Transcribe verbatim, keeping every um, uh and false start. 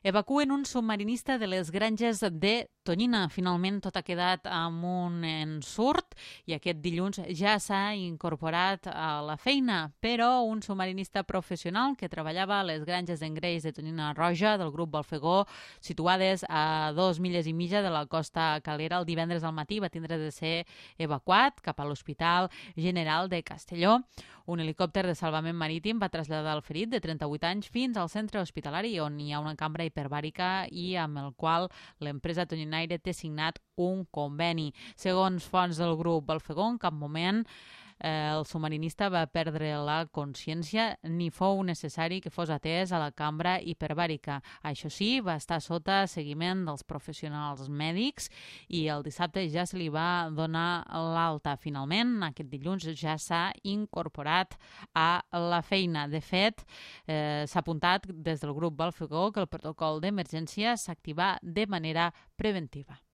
Evacuen un submarinista de les granges de Tonyina. Finalment tot ha quedat amb un ensurt i aquest dilluns ja s'ha incorporat a la feina, però un submarinista professional que treballava a les granges d'engreix de Tonyina Roja del grup Balfegó, situades a dos milles i mitja de la costa calera, el divendres al matí va tindre de ser evacuat cap a l'Hospital General de Castelló. Un helicòpter de salvament marítim va traslladar el ferit de trenta-vuit anys fins al centre hospitalari on hi ha una cambra hiperbàrica i amb el qual l'empresa Tonyinaire té signat un conveni. Segons fonts del grup Balfegó, en cap moment eh, el submarinista va perdre la consciència ni fou necessari que fos atès a la cambra hiperbàrica. Això sí, va estar sota seguiment dels professionals mèdics i el dissabte ja se li va donar l'alta. Finalment, aquest dilluns ja s'ha incorporat a la feina. De fet, eh, s'ha apuntat des del grup Balfegó que el protocol d'emergència s'activa de manera preventiva.